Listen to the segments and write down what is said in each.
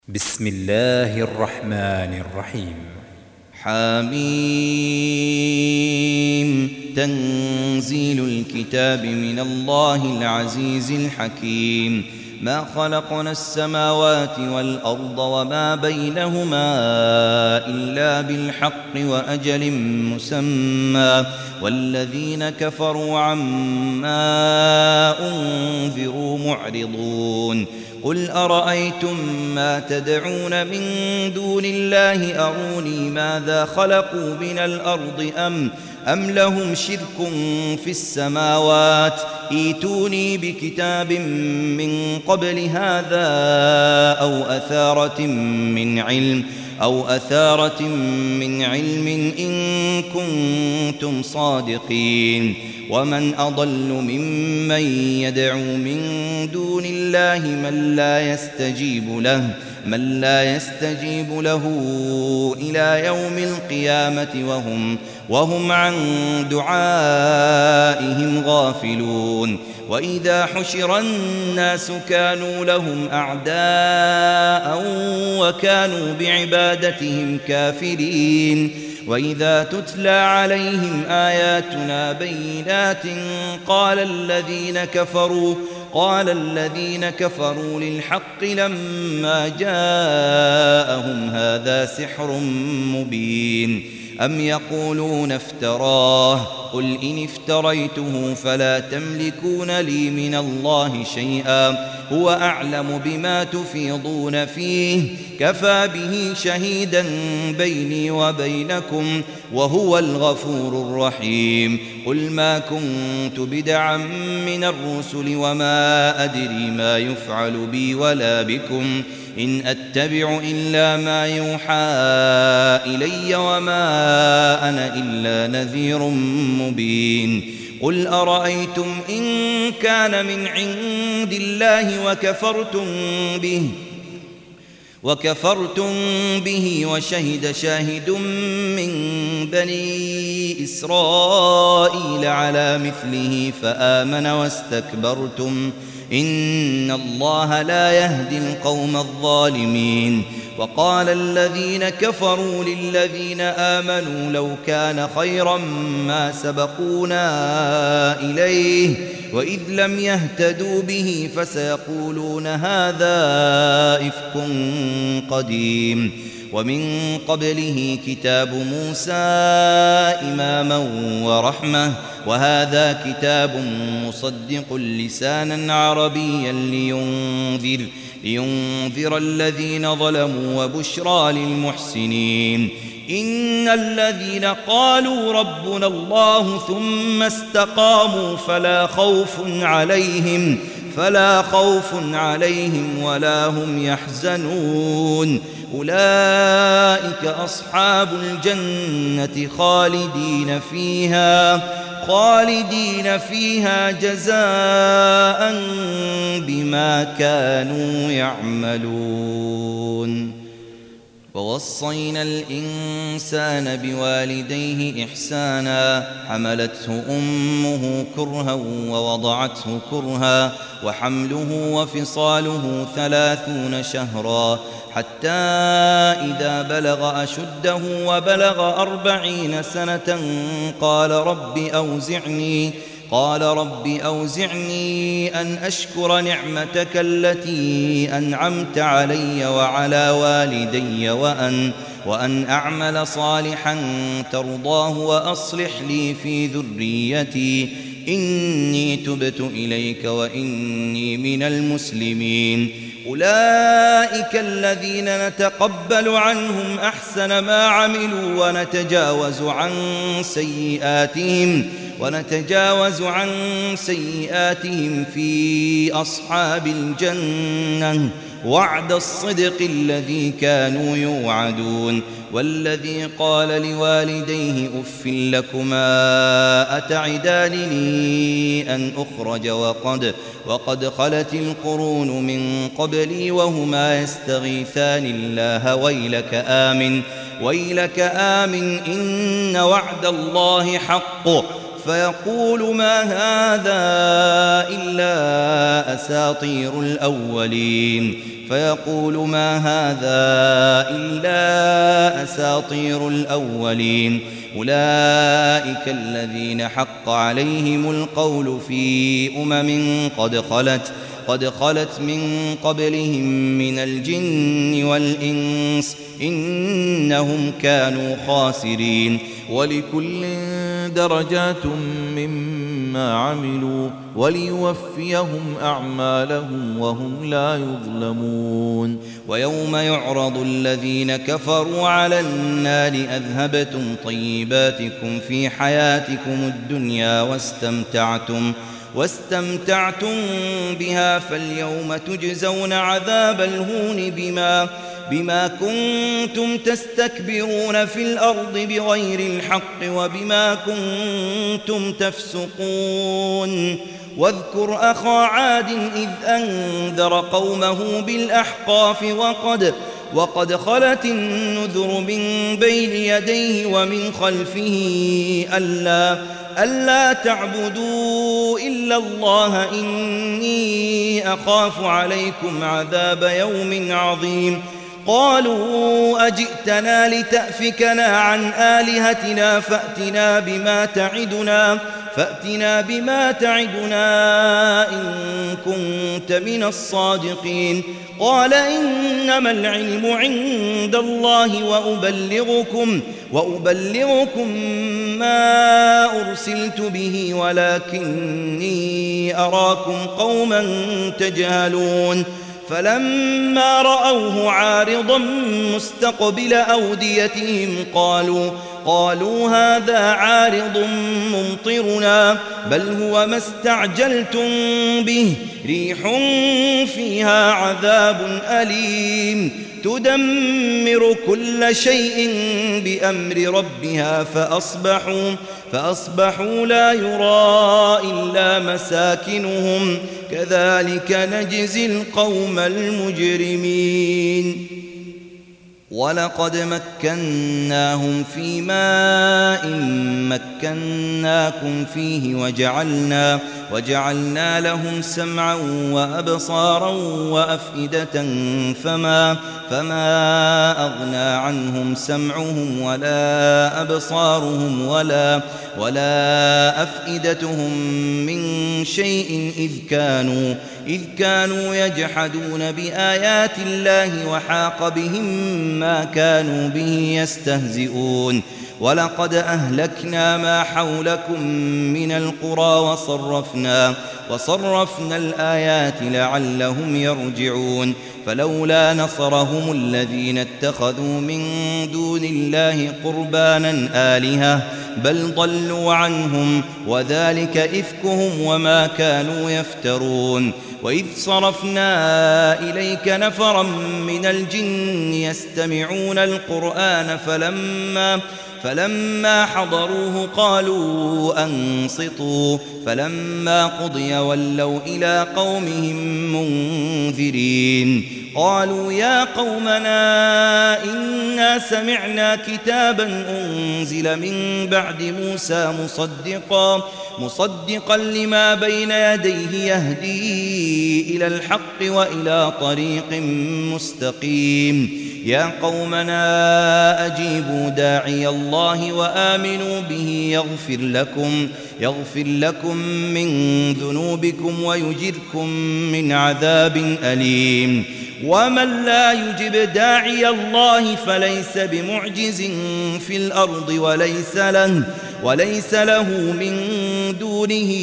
بسم الله الرحمن الرحيم. حميم. تنزيل الكتاب من الله العزيز الحكيم. ما خلقنا السماوات والأرض وما بينهما إلا بالحق وأجل مسمى، والذين كفروا عما أنذروا معرضون. قل أرأيتم ما تدعون من دون الله أروني ماذا خلقوا من الأرض أم لهم شرك في السماوات، ائتوني بكتاب من قبل هذا أو أثارة من علم إن كنتم صادقين. ومن أضل ممن يدعو من دون الله من لا يستجيب له إلى يوم القيامة وهم عن دعائهم غافلون. وإذا حشر الناس كانوا لهم أعداء وكانوا بعبادتهم كافرين. وإذا تتلى عليهم آياتنا بينات قال الذين كفروا للحق لما جاءهم هذا سحر مبين. أم يقولون افتراه قل إن افتريته فلا تملكون لي من الله شيئا هو أعلم بما تفيضون فيه كفى به شهيدا بيني وبينكم وهو الغفور الرحيم. قل ما كنت بدعا من الرسل وما أدري ما يفعل بي ولا بكم إن أتبع إلا ما يوحى إلي وما أنا إلا نذير مبين. قل أرأيتم إن كان من عند الله وكفرتم به وشهد شاهد من بني إسرائيل على مثله فآمن واستكبرتم إن الله لا يهدي القوم الظالمين. وقال الذين كفروا للذين آمنوا لو كان خيرا ما سبقونا إليه وإذ لم يهتدوا به فسيقولون هذا إفك قديم. ومن قبله كتاب موسى إماما ورحمة وهذا كتاب مصدق لسانا عربيا لينذر الذين ظلموا وبشرى للمحسنين. إن الذين قالوا ربنا الله ثم استقاموا فلا خوف عليهم ولا هم يحزنون. أولئك أصحاب الجنة خالدين فيها جزاء بما كانوا يعملون. ووصينا الإنسان بوالديه إحسانا حملته أمه كرها ووضعته كرها وحمله وفصاله 30 شهرا حتى إذا بلغ أشده وبلغ 40 سنة قال رب أوزعني أن أشكر نعمتك التي أنعمت علي وعلى والدي وأن أعمل صالحا ترضاه وأصلح لي في ذريتي إني تبت إليك وإني من المسلمين. أولئك الذين نتقبل عنهم أحسن ما عملوا ونتجاوز عن سيئاتهم في أصحاب الجنة وعد الصدق الذي كانوا يوعدون. والذي قال لوالديه أف لكما أتعدانني أن أخرج وقد خلت القرون من قبلي وهما يستغيثان الله ويلك آمن إن وعد الله حق فيقول ما هذا إلا أساطير الأولين فيقول ما هذا إلا أساطير الأولين أولئك الذين حق عليهم القول في قد خلت من قبلهم من الجن والإنس إنهم كانوا خاسرين. ولكل درجات مما عملوا وليوفيهم أعمالهم وهم لا يظلمون. ويوم يعرض الذين كفروا على النار أذهبتم طيباتكم في حياتكم الدنيا واستمتعتم بها فاليوم تجزون عذاب الهون بما كنتم تستكبرون في الأرض بغير الحق وبما كنتم تفسقون. واذكر أخا عاد إذ أنذر قومه بالأحقاف وقد خلت النذر من بين يديه ومن خلفه ألا تعبدوا إلا الله إني أخاف عليكم عذاب يوم عظيم. قالوا أجئتنا لتأفكنا عن آلهتنا فأتنا بما تعدنا إن كنت من الصادقين. قال إنما العلم عند الله وأبلغكم ما أرسلت به ولكني أراكم قوما تجهلون. فلما رأوه عارضا مستقبل أوديتهم قالوا هذا عارض ممطرنا بل هو ما استعجلتم به ريح فيها عذاب أليم تدمر كل شيء بأمر ربها فأصبحوا لا يرى إلا مساكنهم كذلك نجزي القوم المجرمين. ولقد مكناهم في ماء مكناكم فيه وجعلنا لهم سمعا وأبصارا وأفئدة فما أغنى عنهم سمعهم ولا أبصارهم ولا أفئدتهم من شيء إذ كانوا يجحدون بآيات الله وحاق بهم ما كانوا به يستهزئون. ولقد أهلكنا ما حولكم من القرى وصرفنا الآيات لعلهم يرجعون. فلولا نصرهم الذين اتخذوا من دون الله قربانا آلهة بل ضلوا عنهم وذلك إفكهم وما كانوا يفترون. وإذ صرفنا إليك نفرا من الجن يستمعون القرآن فلما حضروه قالوا أنصتوا فلما قضي ولوا إلى قومهم منذرين. قالوا يا قومنا إنا سمعنا كتابا أنزل من بعد موسى مصدقا لما بين يديه يهدي إلى الحق وإلى طريق مستقيم. يا قومنا أجيبوا داعي الله وآمنوا به يغفر لكم من ذنوبكم ويجركم من عذاب أليم. ومن لا يجب داعي الله فليس بمعجز في الأرض وليس له من دونه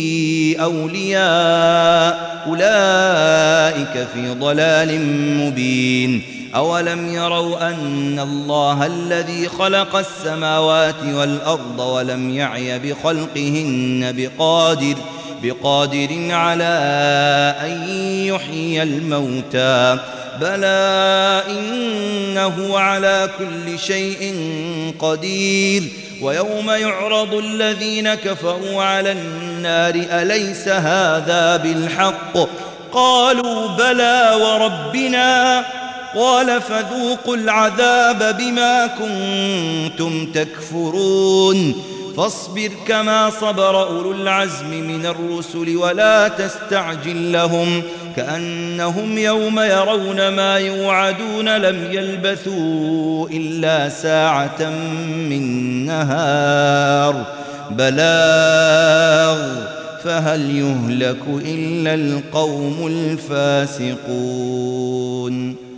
أولياء أولئك في ضلال مبين. أولم يروا أن الله الذي خلق السماوات والأرض ولم يعي بخلقهن بقادر على أن يحيي الموتى بلى إنه على كل شيء قدير. ويوم يعرض الذين كفروا على النار أليس هذا بالحق قالوا بلى وربنا قال فذوقوا العذاب بما كنتم تكفرون. فاصبر كما صبر أولو العزم من الرسل ولا تستعجل لهم كأنهم يوم يرون ما يوعدون لم يلبثوا إلا ساعة من نهار بلاغ فهل يهلك إلا القوم الفاسقون